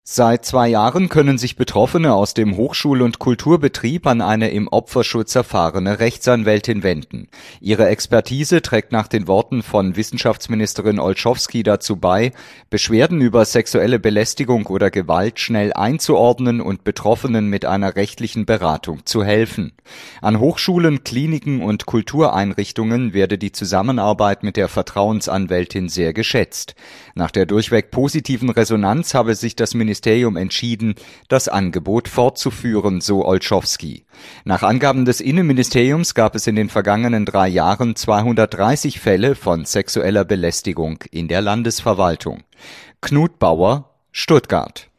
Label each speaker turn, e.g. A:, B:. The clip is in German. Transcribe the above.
A: Seit 2 Jahren können sich Betroffene aus dem Hochschul- und Kulturbetrieb an eine im Opferschutz erfahrene Rechtsanwältin wenden. Ihre Expertise trägt nach den Worten von Wissenschaftsministerin Olschowski dazu bei, Beschwerden über sexuelle Belästigung oder Gewalt schnell einzuordnen und Betroffenen mit einer rechtlichen Beratung zu helfen. An Hochschulen, Kliniken und Kultureinrichtungen werde die Zusammenarbeit mit der Vertrauensanwältin sehr geschätzt. Nach der durchweg positiven Resonanz habe sich das Ministerium entschieden, das Angebot fortzuführen, so Olschowski. Nach Angaben des Innenministeriums gab es in den vergangenen 3 Jahren 230 Fälle von sexueller Belästigung in der Landesverwaltung. Knut Bauer, Stuttgart.